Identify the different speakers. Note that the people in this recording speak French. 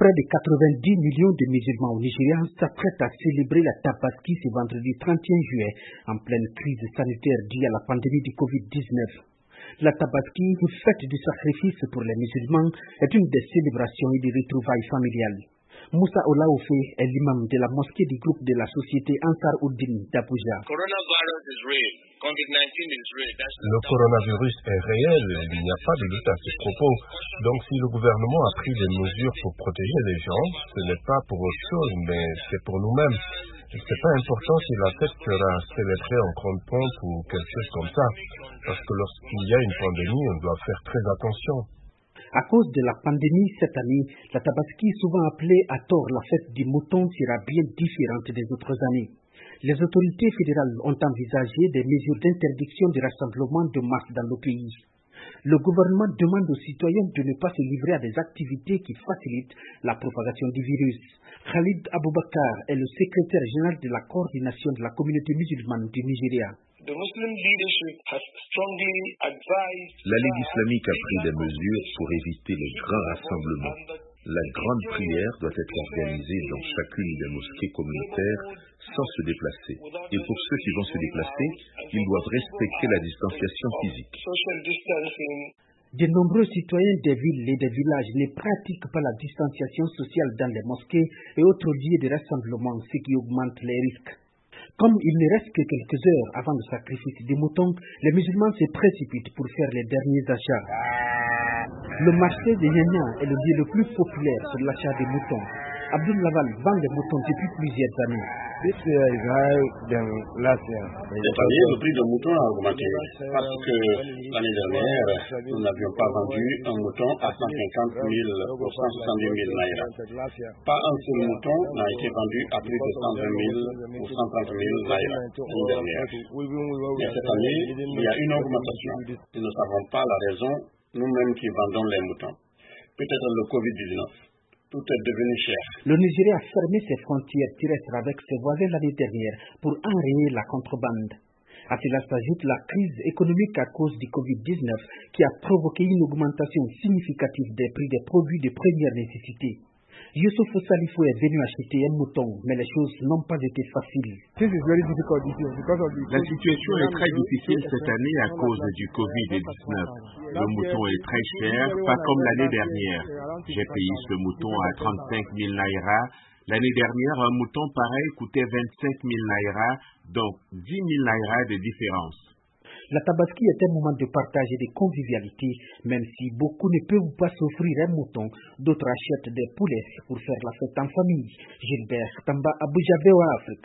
Speaker 1: Près de 90 millions de musulmans au Nigeria s'apprêtent à célébrer la Tabaski ce vendredi 31 juillet, en pleine crise sanitaire due à la pandémie du Covid-19. La Tabaski, une fête du sacrifice pour les musulmans, est une des célébrations et des retrouvailles familiales. Moussa Olaofe est l'imam de la mosquée du groupe de la société Ansar Uddin d'Abuja.
Speaker 2: Le coronavirus est réel, il n'y a pas de doute à ce propos. Donc si le gouvernement a pris des mesures pour protéger les gens, ce n'est pas pour autre chose, mais c'est pour nous-mêmes. C'est pas important si la fête sera célébrée en grande pompe ou quelque chose comme ça, parce que lorsqu'il y a une pandémie, on doit faire très attention.
Speaker 1: À cause de la pandémie cette année, la Tabaski, souvent appelée à tort la fête du mouton, sera bien différente des autres années. Les autorités fédérales ont envisagé des mesures d'interdiction du rassemblement de masse dans le pays. Le gouvernement demande aux citoyens de ne pas se livrer à des activités qui facilitent la propagation du virus. Khalid Aboubakar est le secrétaire général de la coordination de la communauté musulmane du Nigeria.
Speaker 3: La Ligue islamique a pris des mesures pour éviter les grands rassemblements. La grande prière doit être organisée dans chacune des mosquées communautaires sans se déplacer. Et pour ceux qui vont se déplacer, ils doivent respecter la distanciation physique.
Speaker 1: De nombreux citoyens des villes et des villages ne pratiquent pas la distanciation sociale dans les mosquées et autres lieux de rassemblement, ce qui augmente les risques. Comme il ne reste que quelques heures avant le sacrifice des moutons, les musulmans se précipitent pour faire les derniers achats. Le marché de Nyanya est le lieu le plus populaire sur l'achat des moutons. Abdul Laval vend les moutons depuis plusieurs années.
Speaker 4: Cette année, le prix de mouton a augmenté parce que l'année dernière, nous n'avions pas vendu un mouton à 150 000 ou 170 000 naira. Pas un seul mouton n'a été vendu à plus de 120 000 ou 130 000 naira l'année dernière. Mais cette année, il y a une augmentation. Nous ne savons pas la raison, nous-mêmes qui vendons les moutons. Peut-être le Covid-19. Tout est devenu cher.
Speaker 1: Le Nigeria a fermé ses frontières terrestres avec ses voisins l'année dernière pour enrayer la contrebande. À cela s'ajoute la crise économique à cause du Covid-19 qui a provoqué une augmentation significative des prix des produits de première nécessité. Youssouf Salifou est venu acheter un mouton, mais les choses n'ont pas été faciles.
Speaker 5: La situation est très difficile cette année à cause du Covid-19. Le mouton est très cher, pas comme l'année dernière. J'ai payé ce mouton à 35 000 naira. L'année dernière, un mouton pareil coûtait 25 000 naira, donc 10 000 naira de différence.
Speaker 1: La Tabaski est un moment de partage et de convivialité, même si beaucoup ne peuvent pas s'offrir un mouton, d'autres achètent des poulets pour faire la fête en famille. Gilbert Tamba, Abuja, VOA Afrique.